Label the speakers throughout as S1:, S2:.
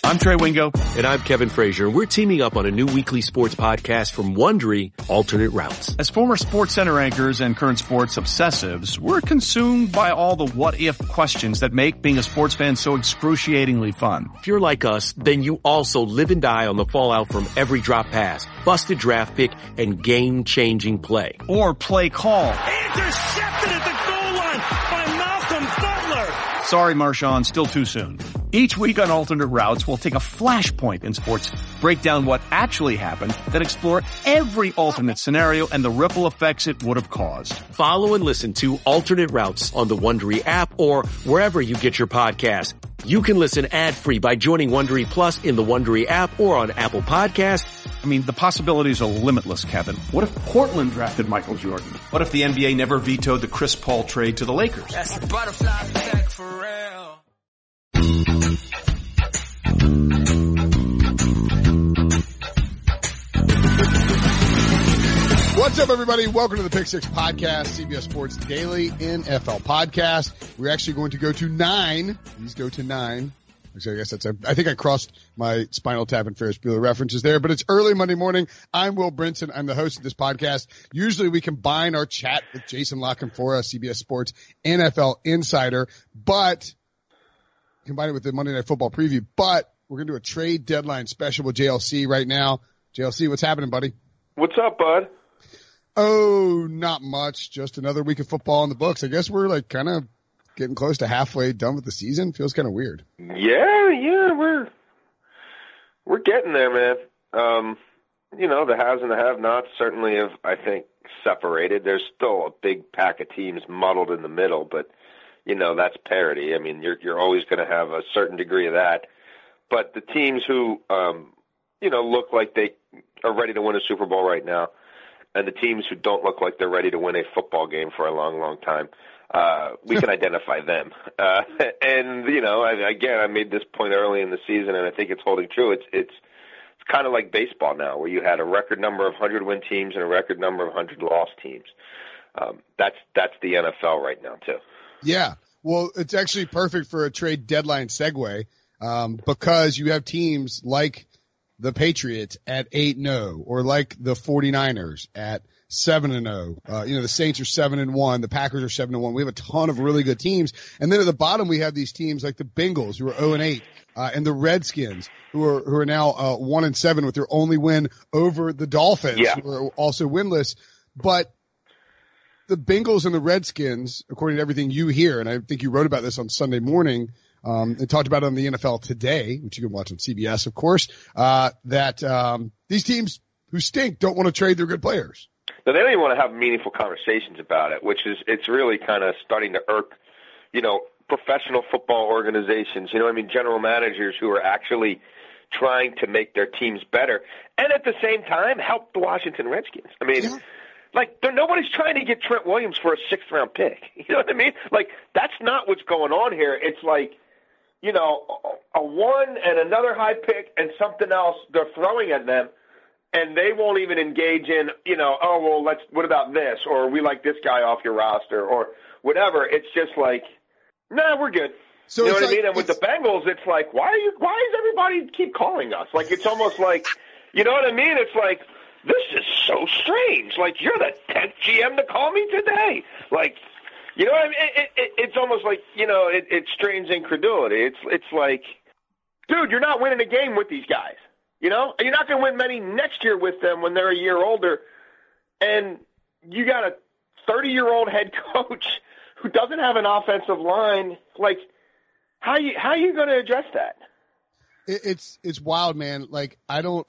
S1: I'm Trey Wingo.
S2: And I'm Kevin Frazier. We're teaming up on a new weekly sports podcast from Wondery, Alternate Routes.
S1: As former SportsCenter anchors and current sports obsessives, we're consumed by all the what-if questions that make being a sports fan so excruciatingly fun.
S2: If you're like us, then you also live and die on the fallout from every drop pass, busted draft pick, and game-changing play.
S1: Or play call.
S3: Intercepted at the goal line by Malcolm Butler.
S1: Sorry, Marshawn, still too soon. Each week on Alternate Routes, we'll take a flashpoint in sports, break down what actually happened, then explore every alternate scenario and the ripple effects it would have caused.
S2: Follow and listen to Alternate Routes on the Wondery app or wherever you get your podcast. You can listen ad-free by joining Wondery Plus in the Wondery app or on Apple Podcasts.
S1: I mean, the possibilities are limitless, Kevin. What if Portland drafted Michael Jordan? What if the NBA never vetoed the Chris Paul trade to the Lakers?
S3: That's the butterfly effect for real.
S4: What's up, everybody? Welcome to the Pick Six Podcast, CBS Sports Daily NFL Podcast. We're actually going to go to 9. Please go to 9. Actually, I guess I think I crossed my Spinal Tap and Ferris Bueller references there, but it's early Monday morning. I'm Will Brinson. I'm the host of this podcast. Usually we combine our chat with Jason Lockenfora, CBS Sports NFL Insider, but combine it with the Monday Night Football preview. But we're going to do a trade deadline special with JLC right now. JLC, what's happening, buddy?
S5: What's up, bud?
S4: Oh, not much. Just another week of football in the books. I guess we're like kind of getting close to halfway done with the season. Feels kind of weird.
S5: Yeah, we're getting there, man. The haves and the have-nots certainly have, I think, separated. There's still a big pack of teams muddled in the middle, but that's parity. I mean, you're always going to have a certain degree of that. But the teams who look like they are ready to win a Super Bowl right now, and the teams who don't look like they're ready to win a football game for a long, long time, we can identify them. I made this point early in the season, and I think it's holding true. It's kind of like baseball now, where you had a record number of 100-win teams and a record number of 100-loss teams. That's the NFL right now, too.
S4: Yeah. Well, it's actually perfect for a trade deadline segue, because you have teams like the Patriots at 8-0, or like the 49ers at 7-0. The Saints are 7-1. The Packers are 7-1. We have a ton of really good teams. And then at the bottom, we have these teams like the Bengals, who are 0-8, and the Redskins, who are now 1-7 with their only win over the Dolphins, who are also winless. But the Bengals and the Redskins, according to everything you hear, and I think you wrote about this on Sunday morning, and talked about it on the NFL Today, which you can watch on CBS, of course, that these teams who stink don't want to trade their good players.
S5: No, they don't even want to have meaningful conversations about it, it's really kind of starting to irk, professional football organizations, general managers who are actually trying to make their teams better and at the same time help the Washington Redskins. I mean, nobody's trying to get Trent Williams for a 6th-round pick. You know what I mean? Like, that's not what's going on here. It's like, a 1 and another high pick and something else they're throwing at them, and they won't even engage in, what about this? Or we like this guy off your roster or whatever. It's just like, nah, we're good.
S4: So
S5: you know what I mean? And with the Bengals, it's like, why does everybody keep calling us? Like, it's almost like, you know what I mean? It's like, this is so strange. Like, you're the 10th GM to call me today. Like, you know what I mean? It's almost like, it's strange incredulity. It's like, dude, you're not winning a game with these guys. And you're not going to win many next year with them when they're a year older. And you got a 30-year-old head coach who doesn't have an offensive line. Like, how you going to address that?
S4: It's wild, man. Like, I don't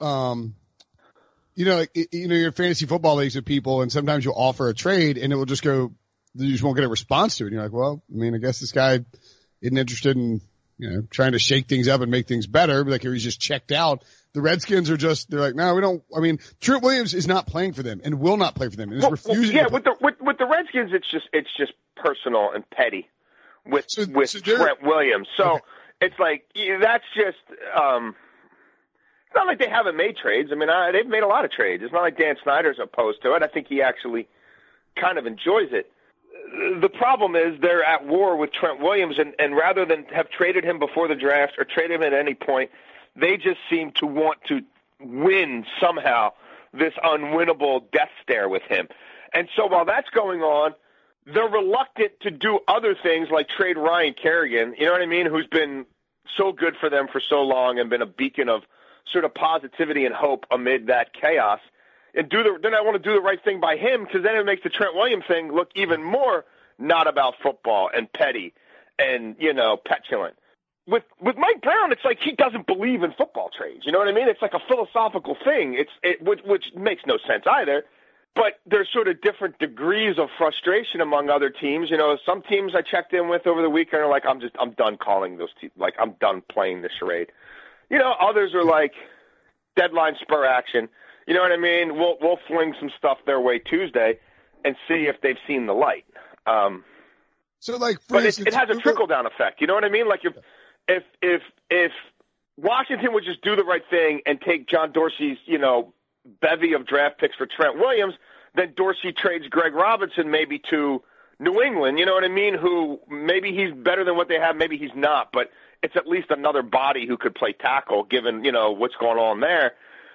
S4: your fantasy football leagues with people, and sometimes you'll offer a trade and it will just go, you just won't get a response to it. And you're like, well, I mean, I guess this guy isn't interested in, trying to shake things up and make things better. Like, he's just checked out. The Redskins are they're like, no, we don't. I mean, Trent Williams is not playing for them and will not play for them and is refusing.
S5: Yeah, with the Redskins, it's just personal and petty with Trent Williams. So okay. It's like, that's just, it's not like they haven't made trades. I mean, they've made a lot of trades. It's not like Dan Snyder's opposed to it. I think he actually kind of enjoys it. The problem is they're at war with Trent Williams, and rather than have traded him before the draft or traded him at any point, They just seem to want to win somehow this unwinnable death stare with him. And so while that's going on, they're reluctant to do other things like trade Ryan Kerrigan, you know what I mean, who's been so good for them for so long and been a beacon of sort of positivity and hope amid that chaos. And then I want to do the right thing by him, because then it makes the Trent Williams thing look even more not about football and petty and, petulant. With Mike Brown, it's like he doesn't believe in football trades. You know what I mean? It's like a philosophical thing. Which makes no sense either. But there's sort of different degrees of frustration among other teams. Some teams I checked in with over the weekend are like, I'm done calling those teams. Like, I'm done playing the charade. Others are like, deadline spur action. You know what I mean? We'll fling some stuff their way Tuesday and see if they've seen the light.
S4: For instance,
S5: it has a trickle down effect. You know what I mean? Like if Washington would just do the right thing and take John Dorsey's bevy of draft picks for Trent Williams, then Dorsey trades Greg Robinson maybe to New England. You know what I mean? Who maybe he's better than what they have, maybe he's not, but it's at least another body who could play tackle given what's going on there.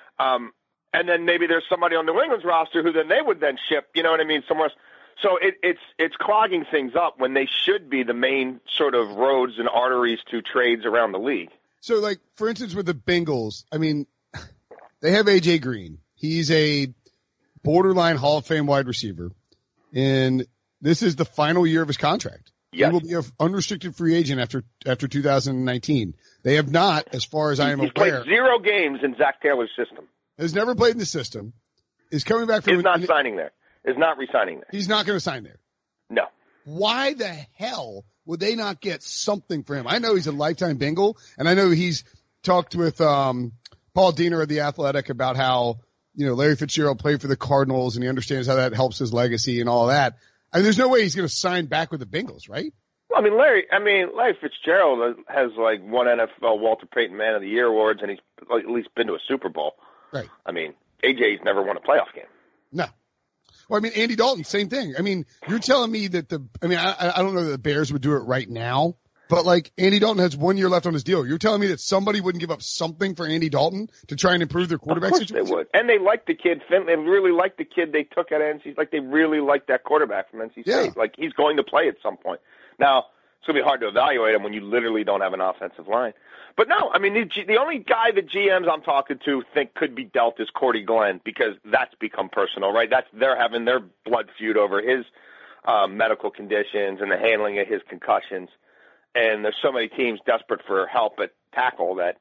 S5: And then maybe there's somebody on New England's roster who then they would then ship, you know what I mean, somewhere else. So it's clogging things up when they should be the main sort of roads and arteries to trades around the league.
S4: So, for instance, with the Bengals, I mean, they have A.J. Green. He's a borderline Hall of Fame wide receiver, and this is the final year of his contract.
S5: Yes.
S4: He will be an unrestricted free agent after 2019. They have not, as far as I am aware.
S5: He's played 0 games in Zach Taylor's system.
S4: Has never played in the system. Is coming back from.
S5: Is not signing there. Is not re-signing there.
S4: He's not going to sign there.
S5: No.
S4: Why the hell would they not get something for him? I know he's a lifetime Bengal, and I know he's talked with Paul Diener of The Athletic about how Larry Fitzgerald played for the Cardinals, and he understands how that helps his legacy and all that. I mean, there's no way he's going to sign back with the Bengals, right?
S5: Well, Larry Fitzgerald has won NFL Walter Payton Man of the Year awards, and he's at least been to a Super Bowl.
S4: Right.
S5: AJ's never won a playoff game.
S4: No. Well, Andy Dalton, same thing. You're telling me that I don't know that the Bears would do it right now, but Andy Dalton has 1 year left on his deal. You're telling me that somebody wouldn't give up something for Andy Dalton to try and improve their quarterback situation?
S5: Of course they would. And they like the kid. They really like the kid they took at NC. They really like that quarterback from NC State.
S4: Yeah.
S5: He's going to play at some point. Now, it's going to be hard to evaluate him when you literally don't have an offensive line. But no, the only guy the GMs I'm talking to think could be dealt is Cordy Glenn, because that's become personal, right? They're having their blood feud over his medical conditions and the handling of his concussions. And there's so many teams desperate for help at tackle that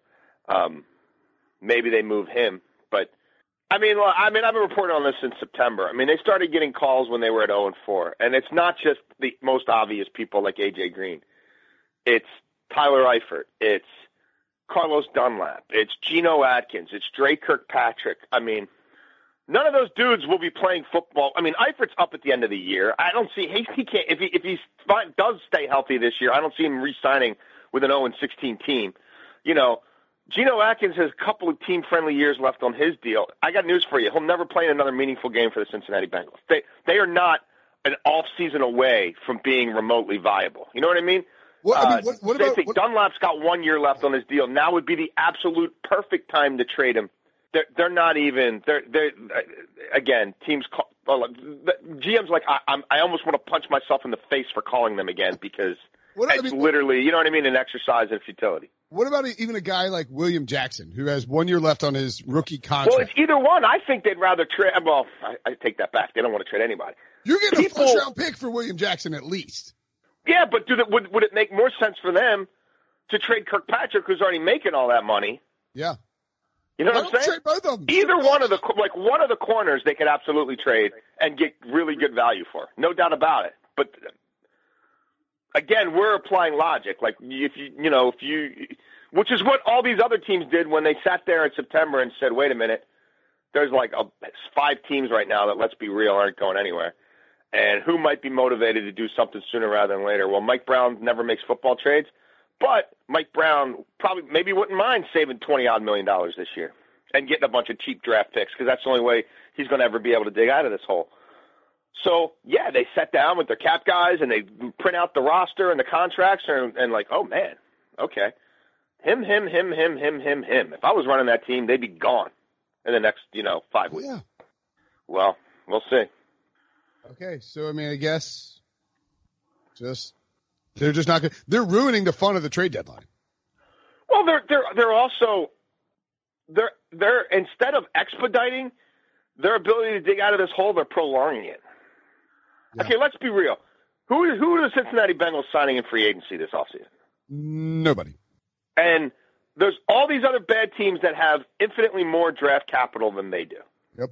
S5: maybe they move him. But I've been reporting on this since September. They started getting calls when they were at 0-4, and it's not just the most obvious people like A.J. Green. It's Tyler Eifert. It's Carlos Dunlap. It's Geno Atkins. It's Dre Kirkpatrick. None of those dudes will be playing football. Eifert's up at the end of the year. I don't see he can't if he does stay healthy this year. I don't see him re-signing with an 0-16 team. Geno Atkins has a couple of team-friendly years left on his deal. I got news for you. He'll never play in another meaningful game for the Cincinnati Bengals. They are not an off-season away from being remotely viable. You know what I mean?
S4: What about
S5: Dunlap's got 1 year left on his deal. Now would be the absolute perfect time to trade him. They're not even. They're again. Teams call, GM's like I almost want to punch myself in the face for calling them again, because it's literally, you know what I mean, an exercise in futility.
S4: What about even a guy like William Jackson, who has 1 year left on his rookie contract?
S5: Well, it's either one. I think they'd rather trade. Well, I take that back. They don't want to trade anybody.
S4: You're getting a first-round pick for William Jackson at least.
S5: Yeah, but would it make more sense for them to trade Kirkpatrick, who's already making all that money?
S4: Yeah.
S5: You know what I'm saying?
S4: Trade both of them.
S5: Either one of the corners they could absolutely trade and get really good value for. No doubt about it. But again, we're applying logic. If you which is what all these other teams did when they sat there in September and said, wait a minute, there's 5 teams right now that, let's be real, aren't going anywhere. And who might be motivated to do something sooner rather than later? Well, Mike Brown never makes football trades, but Mike Brown maybe wouldn't mind saving $20-odd million this year and getting a bunch of cheap draft picks, because that's the only way he's going to ever be able to dig out of this hole. So, yeah, they sat down with their cap guys and they print out the roster and the contracts and oh, man, okay. Him. If I was running that team, they'd be gone in the next, 5 weeks.
S4: Yeah.
S5: Well, we'll see.
S4: Okay, so I mean, I guess they're just not good. They're ruining the fun of the trade deadline.
S5: Well, they're also they're instead of expediting their ability to dig out of this hole, they're prolonging it. Yeah. Okay, let's be real. Who are the Cincinnati Bengals signing in free agency this offseason?
S4: Nobody.
S5: And there's all these other bad teams that have infinitely more draft capital than they do.
S4: Yep.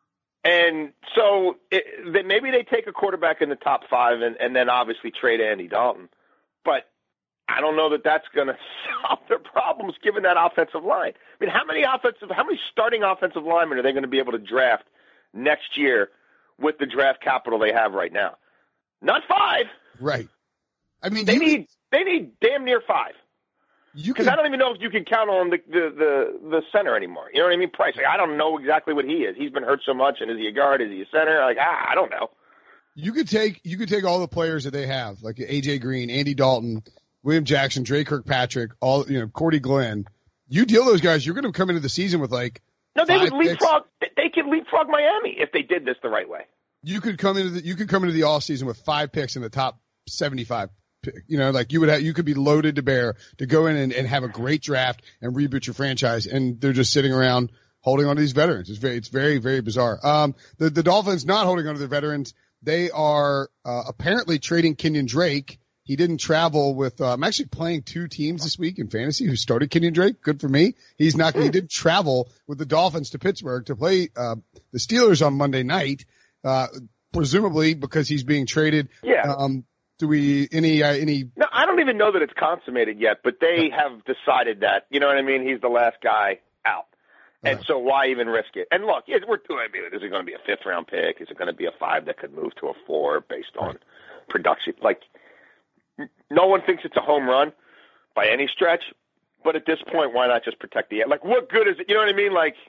S5: And so maybe they take a quarterback in the top 5 and then obviously trade Andy Dalton. But I don't know that that's going to solve their problems given that offensive line. I mean, how many starting offensive linemen are they going to be able to draft next year with the draft capital they have right now? Not 5.
S4: Right. I mean,
S5: they need damn near 5. Because I don't even know if you can count on the center anymore. You know what I mean? Price. Like, I don't know exactly what he is. He's been hurt so much, and is he a guard? Is he a center? Like, I don't know.
S4: You could take all the players that they have, like AJ Green, Andy Dalton, William Jackson, Dre Kirkpatrick, Cordy Glenn. You deal those guys, you're going to come into the season with they
S5: would leapfrog. They could leapfrog Miami if they did this the right way.
S4: You could come into the offseason with 5 picks in the top 75. You could be loaded to bear to go in and have a great draft and reboot your franchise, and they're just sitting around holding on to these veterans. It's very, very bizarre. The Dolphins not holding on to their veterans. They are apparently trading Kenyon Drake. He didn't travel with. I'm actually playing 2 teams this week in fantasy who started Kenyon Drake. Good for me. He did travel with the Dolphins to Pittsburgh to play the Steelers on Monday night, presumably because he's being traded.
S5: Yeah.
S4: Do we any?
S5: No, I don't even know that it's consummated yet, but they have decided that. You know what I mean? He's the last guy out, and so why even risk it? And look, is it going to be a 5th round pick? Is it going to be a 5 that could move to a 4 based on production? Like, no one thinks it's a home run by any stretch, but at this point, why not just protect the? Like, what good is it? You know what I mean? Like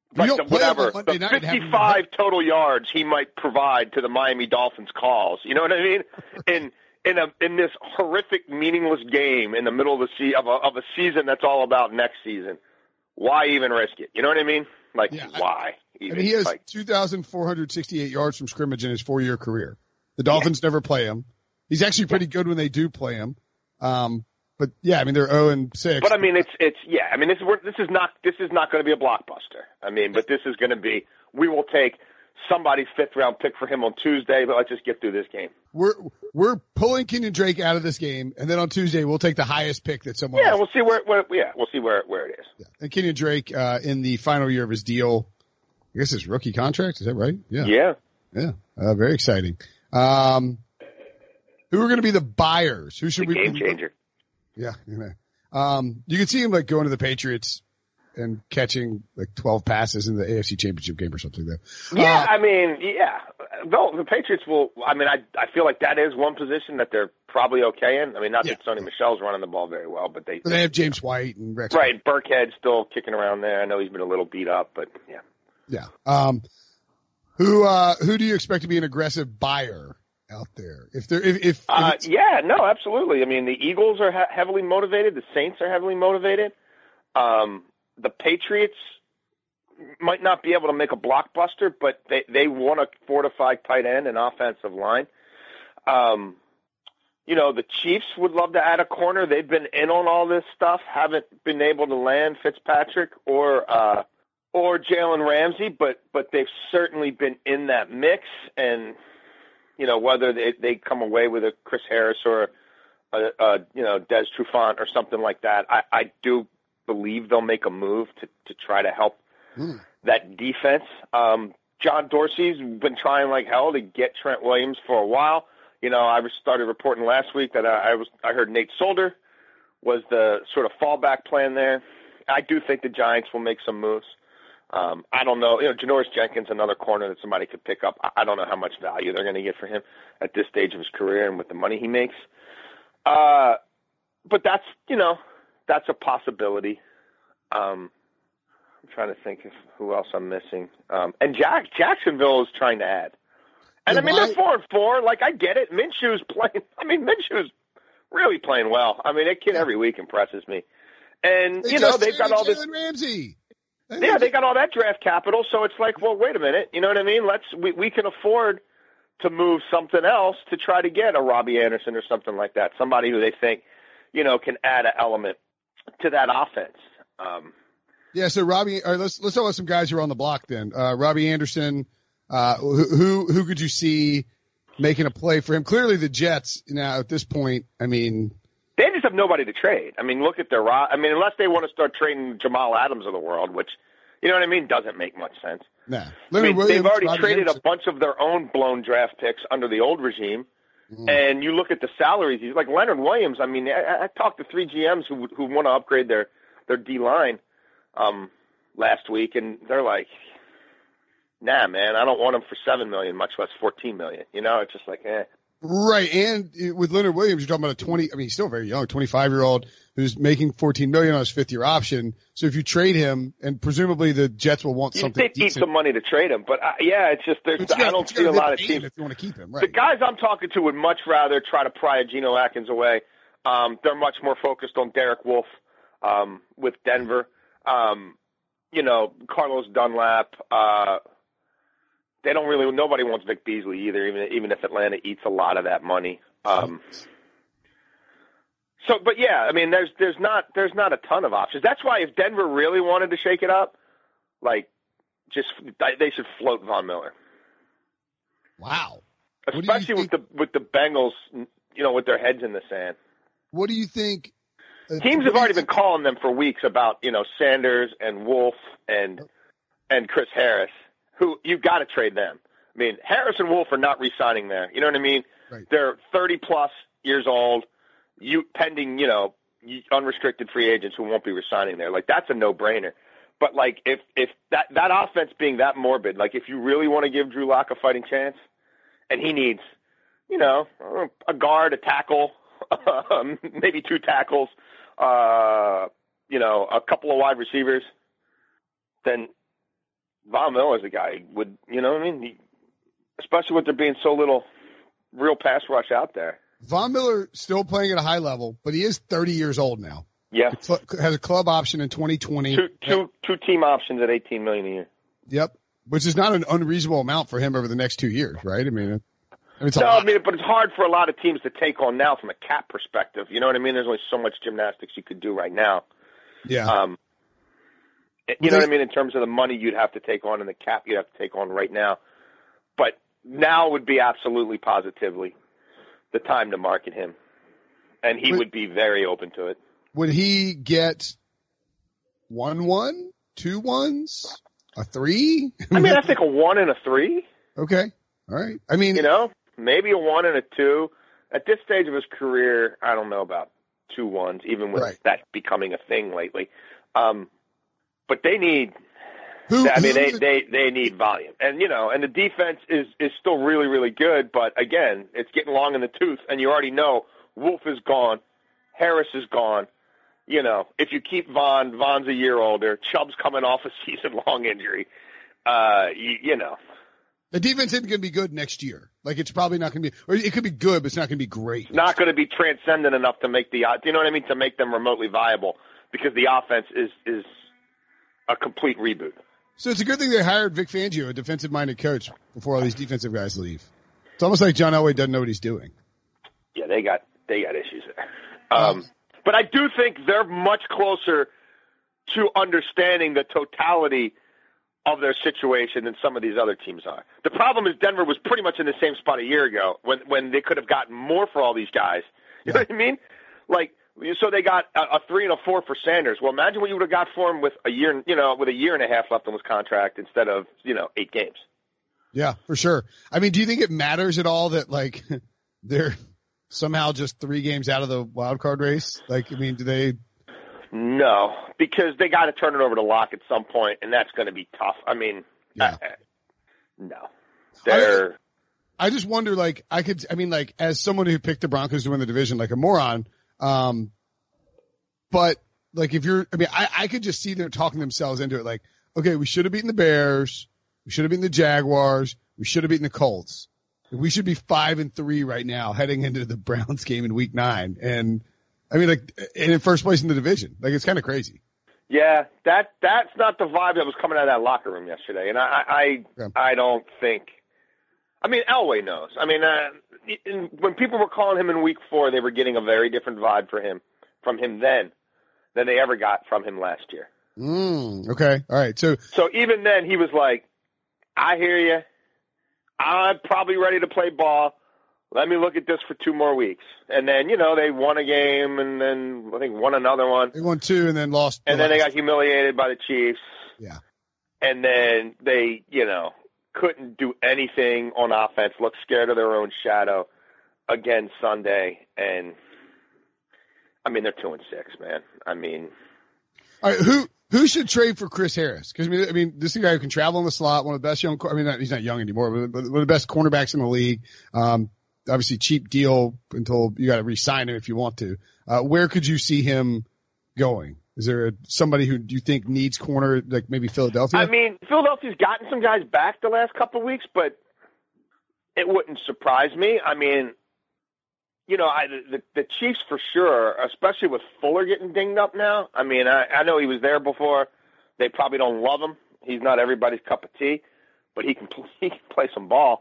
S5: the 55 total yards he might provide to the Miami Dolphins calls. You know what I mean? In this horrific, meaningless game in the middle of a season that's all about next season, why even risk it? You know what I mean? Like, why? Even?
S4: He has 2,468 yards from scrimmage in his 4-year career. The Dolphins never play him. He's actually pretty good when they do play him. But yeah, I mean, they're 0-6.
S5: But I mean, this is not going to be a blockbuster. I mean, but this is going to be, we will take somebody's 5th round pick for him on Tuesday, but let's just get through this game.
S4: We're pulling Kenyon Drake out of this game, and then on Tuesday we'll take the highest pick that someone.
S5: Yeah, we'll see where it is.
S4: Yeah. And Kenyon Drake in the final year of his deal, I guess his rookie contract, is that right? Yeah. Yeah. Very exciting. Who are going to be the buyers? Who should we
S5: game changer?
S4: Yeah. You can see him going to the Patriots and catching 12 passes in the AFC Championship game or something like that.
S5: Yeah, I mean, yeah. No, the Patriots will. I mean, I feel like that is one position that they're probably okay in. I mean, not that Sony Michel's running the ball very well, but they
S4: have James White and Rex.
S5: Right, Burkhead's still kicking around there. I know he's been a little beat up, but yeah.
S4: Yeah. Who do you expect to be an aggressive buyer out there?
S5: Absolutely. I mean, the Eagles are heavily motivated. The Saints are heavily motivated. The Patriots might not be able to make a blockbuster, but they want a fortified tight end and offensive line. The Chiefs would love to add a corner. They've been in on all this stuff, haven't been able to land Fitzpatrick or Jalen Ramsey, but they've certainly been in that mix. And whether they come away with a Chris Harris or Des Trufant or something like that, I do believe they'll make a move to try to help that defense. John Dorsey's been trying like hell to get Trent Williams for a while. I started reporting last week that I heard Nate Solder was the sort of fallback plan there. I do think the Giants will make some moves. I don't know. Janoris Jenkins, another corner that somebody could pick up. I don't know how much value they're going to get for him at this stage of his career and with the money he makes. But that's a possibility. I'm trying to think of who else I'm missing. And Jacksonville is trying to add. And they're 4-4. Like, I get it. Minshew's playing. Minshew's really playing well. That kid every week impresses me. And, they've got all this.
S4: Ramsey.
S5: Yeah, they got all that draft capital. So it's like, well, wait a minute. You know what I mean? We can afford to move something else to try to get a Robbie Anderson or something like that. Somebody who they think, can add an element to that offense.
S4: Yeah. So Robbie, let's talk about some guys who are on the block then. Robbie Anderson, who could you see making a play for him? Clearly the Jets now at this point, I mean,
S5: they just have nobody to trade. I mean, look at their unless they want to start trading Jamal Adams of the world, which, you know what I mean, doesn't make much sense.
S4: Nah.
S5: They've already traded a bunch of their own blown draft picks under the old regime. And you look at the salaries, he's like Leonard Williams. I mean, I talked to 3 GMs who want to upgrade their D-line last week, and they're like, nah, man, I don't want him for $7 million, much less $14 million. It's just like, eh.
S4: Right, and with Leonard Williams, you're talking about he's still very young, 25-year-old who's making $14 million on his 5th-year option. So if you trade him, and presumably the Jets will want something
S5: decent. They need some money to trade him, but it's just I don't see a lot of teams.
S4: If you want to keep him, right.
S5: The guys I'm talking to would much rather try to pry a Geno Atkins away. They're much more focused on Derek Wolfe with Denver. Carlos Dunlap. Nobody wants Vic Beasley either, even if Atlanta eats a lot of that money. But yeah, I mean, there's not a ton of options. That's why if Denver really wanted to shake it up, they should float Von Miller.
S4: Wow.
S5: Especially with the Bengals, with their heads in the sand.
S4: What do you think?
S5: Teams have already been calling them for weeks about, Sanders and Wolf and Chris Harris, who you've got to trade them. I mean, Harris and Wolf are not re-signing there. You know what I mean?
S4: Right.
S5: They're 30-plus years old, pending, unrestricted free agents who won't be re-signing there. That's a no-brainer. But, if that offense being that morbid, if you really want to give Drew Lock a fighting chance, and he needs, a guard, a tackle, maybe 2 tackles, a couple of wide receivers, then Von Miller's a guy would, especially with there being so little real pass rush out there.
S4: Von Miller still playing at a high level, but he is 30 years old now.
S5: Yeah.
S4: Has a club option in 2020.
S5: Two team options at $18 million a year.
S4: Yep. Which is not an unreasonable amount for him over the next 2 years, right? I mean,
S5: but it's hard for a lot of teams to take on now from a cap perspective. You know what I mean? There's only so much gymnastics you could do right now.
S4: Yeah.
S5: You know what I mean? In terms of the money you'd have to take on and the cap you'd have to take on right now. But now would be absolutely positively the time to market him. And he would be very open to it.
S4: Would he get 1-1, 2 1s, a 3?
S5: I mean, I think a 1 and a 3.
S4: Okay. All right. I mean,
S5: maybe a 1 and a 2. At this stage of his career, I don't know about 2 1s, even with that becoming a thing lately. But they need, they need volume, and and the defense is still really, really good. But again, it's getting long in the tooth, and you already know Wolf is gone, Harris is gone. If you keep Von's a year older, Chubb's coming off a season-long injury.
S4: The defense isn't going to be good next year. It's probably not going to be, or it could be good, but it's not going to be great.
S5: It's not going to be transcendent enough to make to make them remotely viable, because the offense is a complete reboot.
S4: So it's a good thing they hired Vic Fangio, a defensive-minded coach, before all these defensive guys leave. It's almost like John Elway doesn't know what he's doing.
S5: Yeah, they got issues there. But I do think they're much closer to understanding the totality of their situation than some of these other teams are. The problem is Denver was pretty much in the same spot a year ago when they could have gotten more for all these guys. You know what I mean? So they got a 3 and a 4 for Sanders. Well, imagine what you would have got for him with a year and a half left on his contract instead of 8 games.
S4: Yeah, for sure. I mean, do you think it matters at all that they're somehow just 3 games out of the wild card race? Do they?
S5: No, because they got to turn it over to Locke at some point, and that's going to be tough. I mean, no,
S4: I just wonder, as someone who picked the Broncos to win the division, like a moron. But if I could just see them talking themselves into it. Okay, we should have beaten the Bears. We should have beaten the Jaguars. We should have beaten the Colts. We should be 5-3 right now heading into the Browns game in week 9. And I mean, like, and in first place in the division. Like, it's kind of crazy.
S5: Yeah, that's not the vibe that was coming out of that locker room yesterday. And I don't think – I mean, Elway knows. I mean, when people were calling him in week 4, they were getting a very different vibe from him then than they ever got from him last year.
S4: Okay. All right. So
S5: even then, he was like, I hear you. I'm probably ready to play ball. Let me look at this for 2 more weeks. And then, they won a game and then I think won another one.
S4: They won 2 and then lost.
S5: And then they got humiliated by the Chiefs.
S4: Yeah.
S5: And then they, couldn't do anything on offense, looked scared of their own shadow again Sunday. And, I mean, they're 2-6, man. I mean.
S4: All right, who should trade for Chris Harris? Because, I mean, this is a guy who can travel in the slot, one of the best young – he's not young anymore, but one of the best cornerbacks in the league. Obviously, cheap deal until you got to re-sign him if you want to. Where could you see him going? Is there somebody who you think needs corner, like maybe Philadelphia?
S5: I mean, Philadelphia's gotten some guys back the last couple of weeks, but it wouldn't surprise me. I mean, the Chiefs for sure, especially with Fuller getting dinged up now. I mean, I know he was there before. They probably don't love him. He's not everybody's cup of tea, but he can play some ball.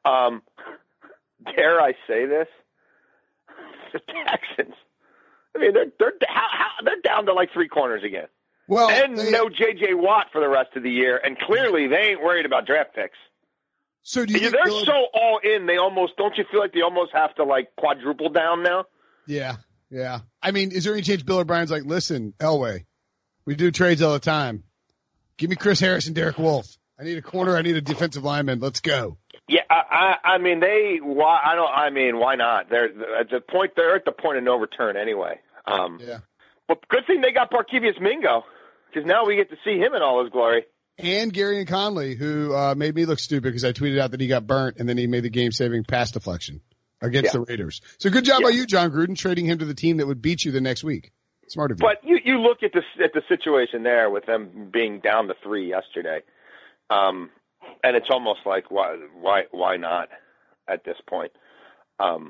S5: Dare I say this? The Texans. I mean, they're down to like 3 corners again.
S4: Well,
S5: and no J.J. Watt for the rest of the year, and clearly they ain't worried about draft picks.
S4: So they're
S5: so all in. They almost don't you feel like they almost have to like quadruple down now?
S4: Yeah. I mean, is there any chance Bill O'Brien's like, listen, Elway, we do trades all the time. Give me Chris Harris and Derek Wolfe. I need a corner. I need a defensive lineman. Let's go.
S5: Yeah, I mean, why not? They're at the point of no return anyway.
S4: Yeah.
S5: But good thing they got Barkevious Mingo, because now we get to see him in all his glory.
S4: And Gary and Conley, who made me look stupid because I tweeted out that he got burnt and then he made the game-saving pass deflection against the Raiders. So good job by you, John Gruden, trading him to the team that would beat you the next week. Smart of you.
S5: But you look at the situation there with them being down to 3 yesterday. And it's almost like why not at this point? And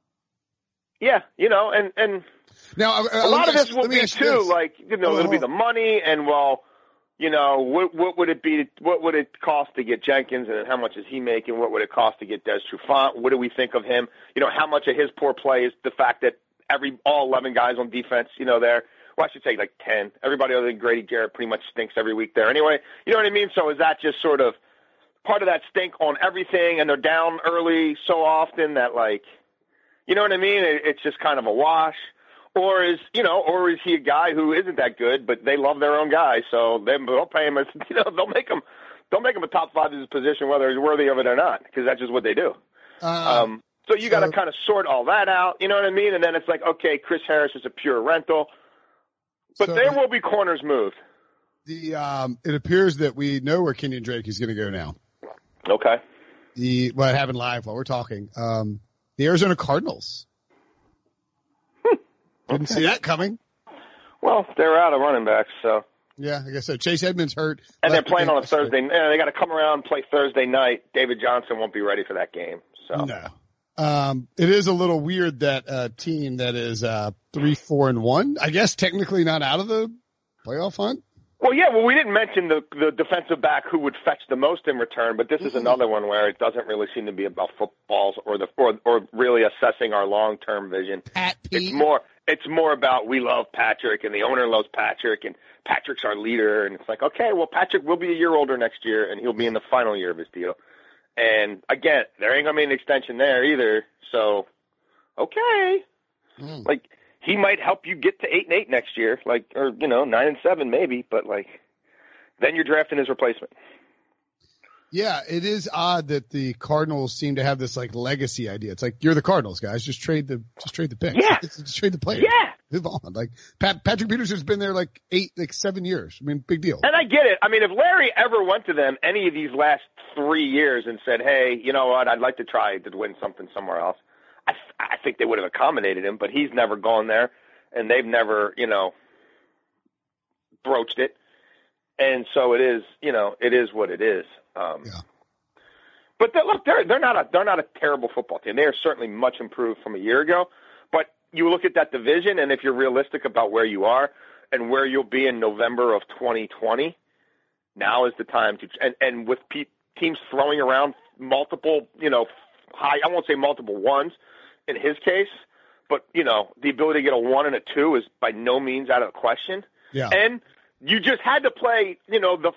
S4: now
S5: a lot of this will be too like it'll be the money and what would it be? What would it cost to get Jenkins, and how much is he making? What would it cost to get Des Trufant? What do we think of him? How much of his poor play is the fact that all 11 guys on defense, there. Well, I should say like 10. Everybody other than Grady Jarrett pretty much stinks every week there anyway. You know what I mean? So is that just sort of part of that stink on everything, and they're down early so often that like, you know what I mean? It's just kind of a wash. Or is he a guy who isn't that good, but they love their own guy, so they'll pay him. They'll make him a top 5 in his position, whether he's worthy of it or not, because that's just what they do. So you got to kind of sort all that out. You know what I mean? And then it's like, okay, Chris Harris is a pure rental, but there will be corners moved.
S4: It appears that we know where Kenyon Drake is going to go now.
S5: Okay.
S4: What happened live while we're talking? The Arizona Cardinals. Didn't see that coming.
S5: Well, they're out of running backs, so.
S4: Yeah, I guess so. Chase Edmonds hurt.
S5: And they're playing on a Thursday. They got to come around and play Thursday night. David Johnson won't be ready for that game. So.
S4: No. It is a little weird that a team that is 3-4-1, I guess technically not out of the playoff hunt.
S5: Well, yeah. Well, we didn't mention the defensive back who would fetch the most in return, but this is another one where it doesn't really seem to be about footballs or really assessing our long-term vision. It's more about we love Patrick and the owner loves Patrick and Patrick's our leader, and it's like, okay, well, Patrick will be a year older next year and he'll be in the final year of his deal. And again, there ain't gonna be an extension there either. So, okay, like he might help you get to 8-8 next year, like, or 9-7 maybe, but like then you're drafting his replacement.
S4: Yeah, it is odd that the Cardinals seem to have this like legacy idea. It's like, you're the Cardinals, guys. Just trade the pick.
S5: Yeah.
S4: Just trade the player.
S5: Yeah.
S4: Move on. Like Patrick Peterson's been there like 7 years. I mean, big deal.
S5: And I get it. I mean, if Larry ever went to them any of these last 3 years and said, hey, you know what, I'd like to try to win something somewhere else, I think they would have accommodated him, but he's never gone there and they've never, broached it. And so it is, it is what it is. But look, they're not a terrible football team. They are certainly much improved from a year ago. But you look at that division, and if you're realistic about where you are and where you'll be in November of 2020, now is the time to – and with teams throwing around multiple, high – I won't say multiple ones in his case, but, the ability to get a 1 and a 2 is by no means out of the question.
S4: Yeah.
S5: And you just had to play, the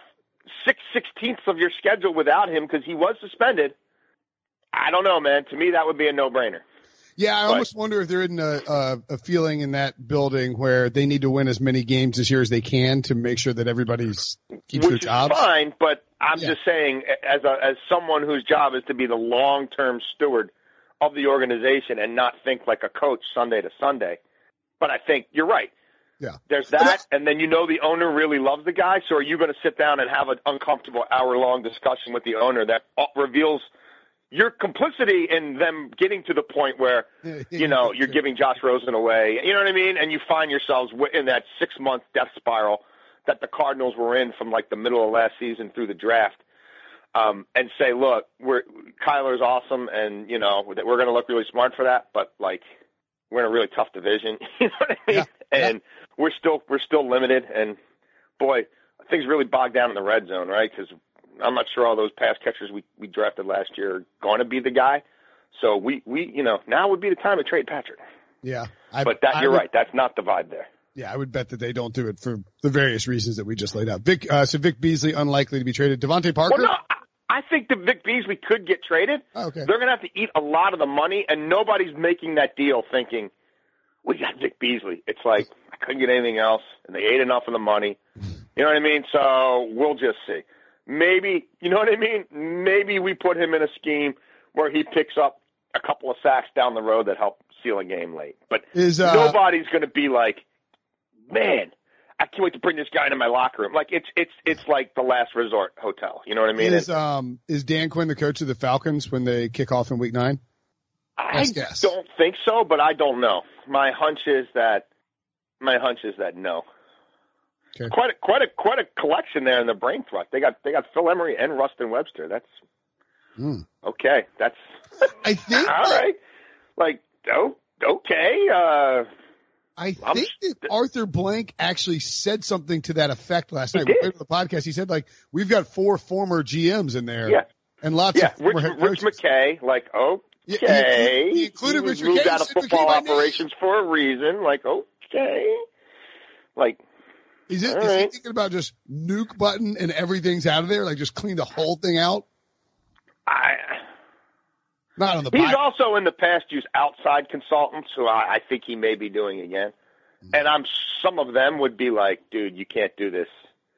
S5: 6/16 of your schedule without him because he was suspended. I don't know, man. To me, that would be a no-brainer.
S4: Yeah, I almost wonder if there isn't a feeling in that building where they need to win as many games this year as they can to make sure that everybody's keeps their jobs.
S5: Which is fine, but I'm just saying, as someone whose job is to be the long-term steward of the organization and not think like a coach Sunday to Sunday. But I think you're right.
S4: Yeah.
S5: There's that, and then the owner really loves the guy, so are you going to sit down and have an uncomfortable hour-long discussion with the owner that reveals – your complicity in them getting to the point where, you're giving Josh Rosen away, you know what I mean? And you find yourselves in that 6-month death spiral that the Cardinals were in from like the middle of last season through the draft, and say, look, Kyler's awesome, and, we're going to look really smart for that, but like we're in a really tough division, you know what I mean?
S4: Yeah.
S5: And we're still limited, and boy, things really bogged down in the red zone, right? Because I'm not sure all those pass catchers we drafted last year are going to be the guy. So we now would be the time to trade Patrick.
S4: Yeah.
S5: You're right. That's not the vibe there.
S4: Yeah, I would bet that they don't do it for the various reasons that we just laid out. Vic Beasley unlikely to be traded. Devontae Parker?
S5: Well, no, I think that Vic Beasley could get traded.
S4: Oh, okay.
S5: They're going to have to eat a lot of the money, and nobody's making that deal thinking, we got Vic Beasley. It's like, I couldn't get anything else, and they ate enough of the money. You know what I mean? So we'll just see. Maybe, you know what I mean? Maybe we put him in a scheme where he picks up a couple of sacks down the road that help seal a game late. But nobody's going to be like, man, I can't wait to bring this guy into my locker room. Like it's like the last resort hotel. You know what I mean?
S4: Is Dan Quinn the coach of the Falcons when they kick off in Week 9?
S5: I don't think so, but I don't know. My hunch is that no.
S4: Okay.
S5: Quite a collection there in the brain thrust. They got Phil Emery and Rustin Webster. That's okay. That's
S4: I think
S5: all right. Like okay.
S4: I think that Arthur Blank actually said something to that effect last night.
S5: Did.
S4: On the podcast, he said we've got 4 former GMs in there.
S5: Yeah.
S4: And lots of former
S5: Rich
S4: head coaches.
S5: McKay. Like okay.
S4: He included Rich
S5: moved
S4: McKay.
S5: out of football operations for a reason. Like okay. Like.
S4: Is he thinking about just nuke button and everything's out of there? Like just clean the whole thing out? Not on the
S5: He's also in the past used outside consultants, so I think he may be doing it again. And some of them would be like, dude, you can't do this,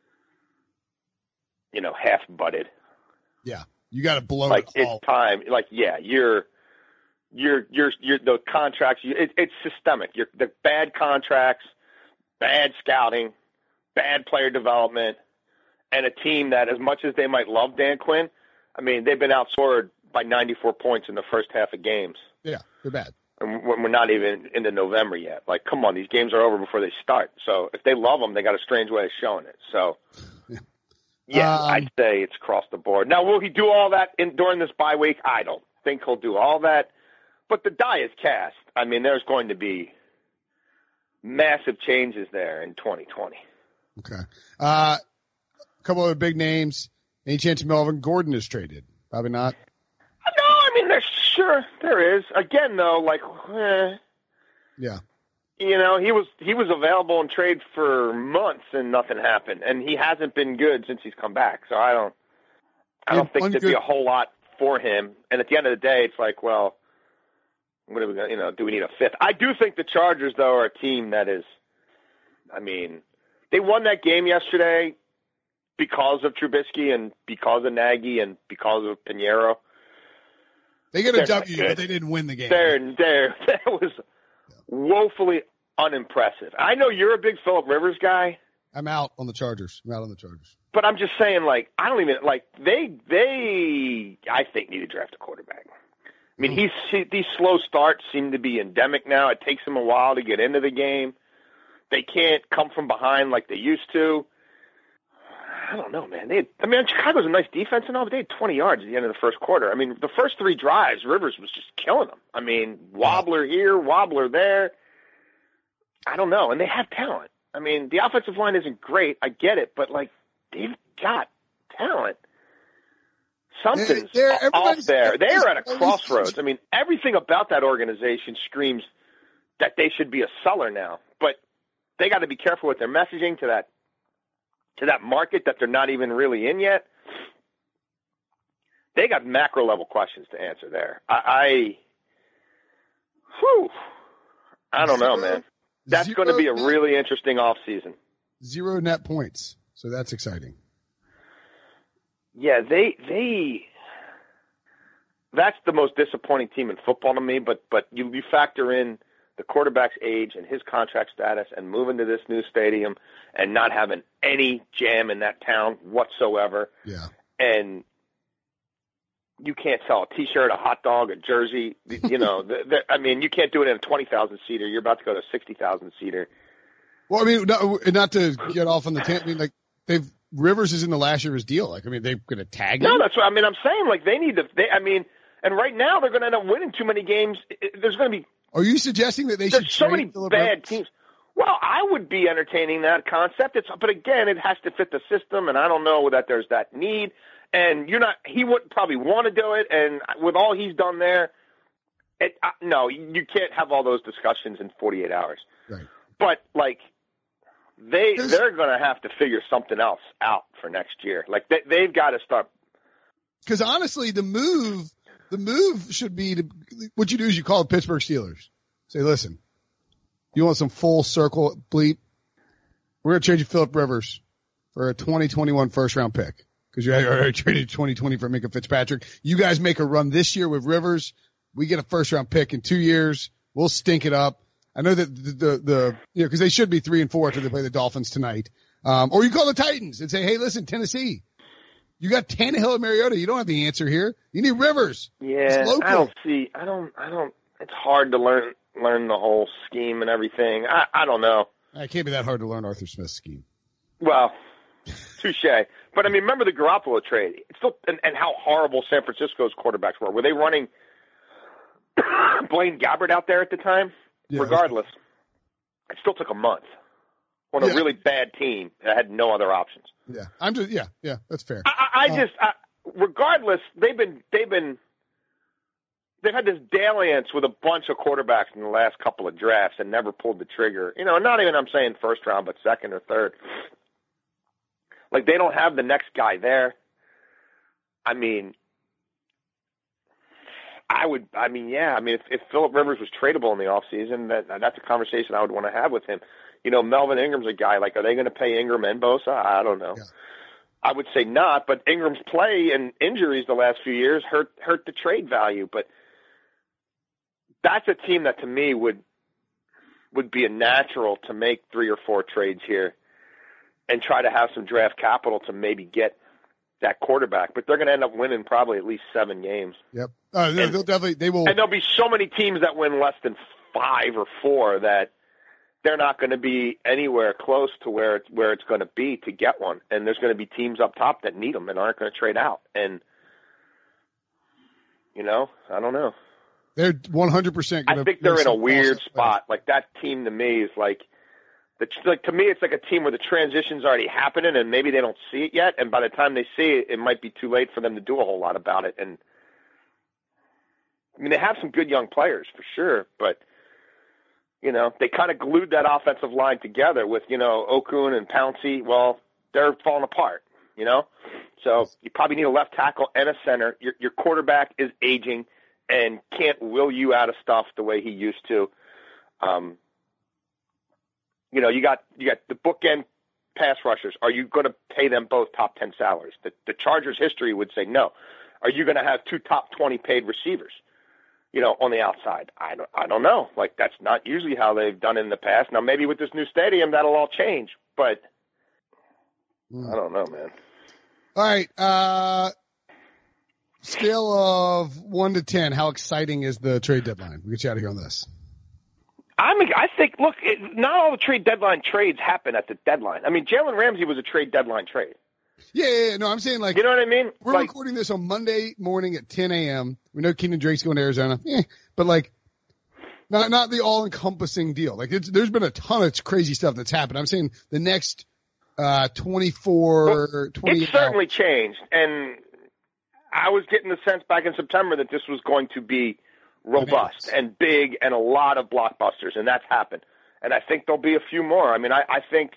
S5: half-butted.
S4: Yeah. You got to blow
S5: like
S4: it all.
S5: It's time. Like, yeah, you're the contracts. It's systemic. The bad contracts, bad scouting, bad player development, and a team that, as much as they might love Dan Quinn, I mean, they've been outscored by 94 points in the first half of games.
S4: Yeah, they're bad.
S5: And we're not even into November yet. Like, come on, these games are over before they start. So if they love them, they got a strange way of showing it. So, yeah, I'd say it's across the board. Now, will he do all that during this bye week? I don't think he'll do all that. But the die is cast. I mean, there's going to be massive changes there in 2020.
S4: Okay. A couple other big names. Any chance Melvin Gordon is traded? Probably not.
S5: No, I mean, there is. Again, though,
S4: yeah.
S5: He was available in trade for months and nothing happened, and he hasn't been good since he's come back. So I don't think there'd be a whole lot for him. And at the end of the day, it's like, well, what are we going to, do we need a fifth? I do think the Chargers, though, are a team that is, I mean, they won that game yesterday because of Trubisky and because of Nagy and because of Pinheiro.
S4: They get a W, but they didn't win the game.
S5: That was woefully unimpressive. I know you're a big Phillip Rivers guy.
S4: I'm out on the Chargers.
S5: But I'm just saying, I don't even, they I think, need to draft a quarterback. I mean, these slow starts seem to be endemic now. It takes them a while to get into the game. They can't come from behind like they used to. I don't know, man. Chicago's a nice defense and all, but they had 20 yards at the end of the first quarter. I mean, the first 3 drives, Rivers was just killing them. I mean, wobbler here, wobbler there. I don't know. And they have talent. I mean, the offensive line isn't great. I get it, but, like, they've got talent. Something's off there. They're at a crossroads. I mean, everything about that organization screams that they should be a seller now. But they got to be careful with their messaging to that market that they're not even really in yet. They got macro level questions to answer there. I don't know, man. That's going to be a really interesting offseason.
S4: 0 net points. So that's exciting.
S5: Yeah, that's the most disappointing team in football to me, but you factor in the quarterback's age and his contract status and moving to this new stadium and not having any jam in that town whatsoever.
S4: Yeah.
S5: And you can't sell a T-shirt, a hot dog, a jersey. You know, I mean, you can't do it in a 20,000 seater. You're about to go to a 60,000 seater.
S4: Well, I mean, not to get off on the tangent. I mean, like Rivers is in the last year of his deal. Like, I mean, they're going to tag him.
S5: No, that's what I mean. I'm saying, like, they need to. And right now they're going to end up winning too many games. There's going to be.
S4: Are you suggesting that they should?
S5: There's so many bad teams. Well, I would be entertaining that concept. But again, it has to fit the system, and I don't know that there's that need. And he wouldn't probably want to do it. And with all he's done there, no, you can't have all those discussions in 48 hours.
S4: Right.
S5: But like, they're going to have to figure something else out for next year. Like they've got to start.
S4: Because honestly, the move should be what you do is you call the Pittsburgh Steelers. Say, listen, you want some full circle bleep? We're going to trade you Phillip Rivers for a 2021 first round pick. Because you already traded 2020 for Minka Fitzpatrick. You guys make a run this year with Rivers. We get a first round pick in 2 years. We'll stink it up. I know that because they should be 3-4 after they play the Dolphins tonight. Or you call the Titans and say, hey, listen, Tennessee, you got Tannehill and Mariota. You don't have the answer here. You need Rivers.
S5: Yeah, I don't. It's hard to learn the whole scheme and everything. I don't know.
S4: It can't be that hard to learn Arthur Smith's scheme.
S5: Well, touche. But I mean, remember the Garoppolo trade? It's still, and how horrible San Francisco's quarterbacks were. Were they running Blaine Gabbert out there at the time? Yeah, regardless, it still took a month on a really bad team that had no other options.
S4: Yeah, that's fair.
S5: Regardless, they've had this dalliance with a bunch of quarterbacks in the last couple of drafts and never pulled the trigger. You know, not even I'm saying first round, but second or third. Like, they don't have the next guy there. I mean, if Phillip Rivers was tradable in the offseason, that's a conversation I would want to have with him. You know, Melvin Ingram's a guy. Like, are they going to pay Ingram and Bosa? I don't know. Yeah. I would say not, but Ingram's play and injuries the last few years hurt the trade value. But that's a team that, to me, would be a natural to make 3 or 4 trades here and try to have some draft capital to maybe get that quarterback. But they're going to end up winning probably at least 7 games.
S4: Yep. They will.
S5: And there'll be so many teams that win less than 5 or 4 that they're not going to be anywhere close to where it's going to be to get one. And there's going to be teams up top that need them and aren't going to trade out. And, you know, I don't know.
S4: They're 100%.
S5: I think they're in a weird spot. Like, that team to me is like to me, it's like a team where the transition's already happening and maybe they don't see it yet. And by the time they see it, it might be too late for them to do a whole lot about it. And I mean, they have some good young players for sure, but you know, they kind of glued that offensive line together with, you know, Okun and Pouncey. Well, they're falling apart, you know? So you probably need a left tackle and a center. Your quarterback is aging and can't will you out of stuff the way he used to. You know, you got the bookend pass rushers. Are you going to pay them both top 10 salaries? The Chargers' history would say no. Are you going to have 2 top 20 paid receivers, you know, on the outside? I don't know. Like, that's not usually how they've done it in the past. Now, maybe with this new stadium, that'll all change, but I don't know, man.
S4: All right. Scale of 1 to 10, how exciting is the trade deadline? We'll get you out of here on this.
S5: I think, look, not all the trade deadline trades happen at the deadline. I mean, Jalen Ramsey was a trade deadline trade.
S4: Yeah. No, I'm saying like,
S5: you know what I mean?
S4: We're recording this on Monday morning at 10 a.m. We know Keenan Drake's going to Arizona, but like, not the all-encompassing deal. Like, there's been a ton of crazy stuff that's happened. I'm saying the next 24, 28
S5: It's certainly changed, and I was getting the sense back in September that this was going to be robust and big and a lot of blockbusters, and that's happened. And I think there'll be a few more. I mean, I think,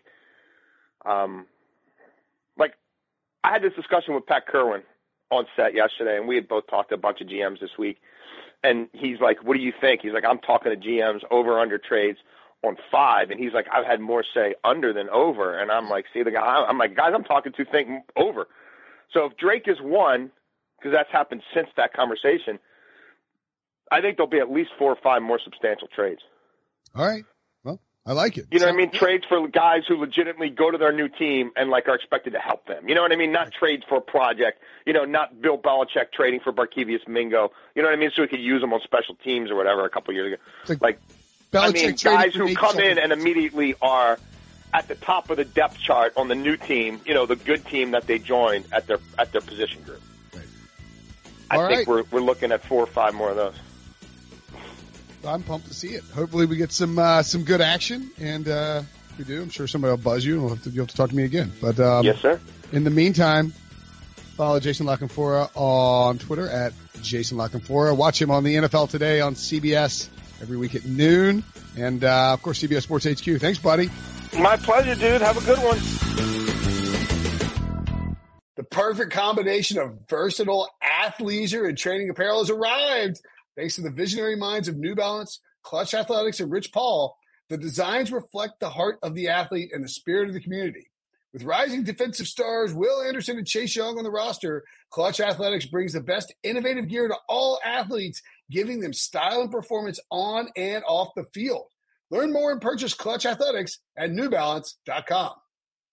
S5: like, I had this discussion with Pat Kerwin on set yesterday, and we had both talked to a bunch of GMs this week. And he's like, what do you think? He's like, I'm talking to GMs over-under trades on 5. And he's like, I've had more say under than over. And I'm like, see, the guy, I'm like, guys, I'm talking to think over. So if Drake is 1, because that's happened since that conversation, I think there'll be at least 4 or 5 more substantial trades.
S4: All right. Well, I like it.
S5: You know what I mean? Trades for guys who legitimately go to their new team and like are expected to help them. You know what I mean? Not trades for a project. You know, not Bill Belichick trading for Barkevious Mingo. You know what I mean? So we could use them on special teams or whatever a couple of years ago. Like I mean, guys who come in and immediately are at the top of the depth chart on the new team. You know, the good team that they joined at their position group. Right. I think we're looking at 4 or 5 more of those.
S4: I'm pumped to see it. Hopefully we get some good action, and if we do, I'm sure somebody will buzz you, and you'll have to talk to me again. But
S5: yes, sir.
S4: In the meantime, follow Jason La Canfora on Twitter at Jason La Canfora. Watch him on the NFL Today on CBS every week at noon, and of course CBS Sports HQ. Thanks, buddy.
S5: My pleasure, dude. Have a good one.
S6: The perfect combination of versatile athleisure and training apparel has arrived. Thanks to the visionary minds of New Balance, Clutch Athletics, and Rich Paul, the designs reflect the heart of the athlete and the spirit of the community. With rising defensive stars Will Anderson and Chase Young on the roster, Clutch Athletics brings the best innovative gear to all athletes, giving them style and performance on and off the field. Learn more and purchase Clutch Athletics at NewBalance.com.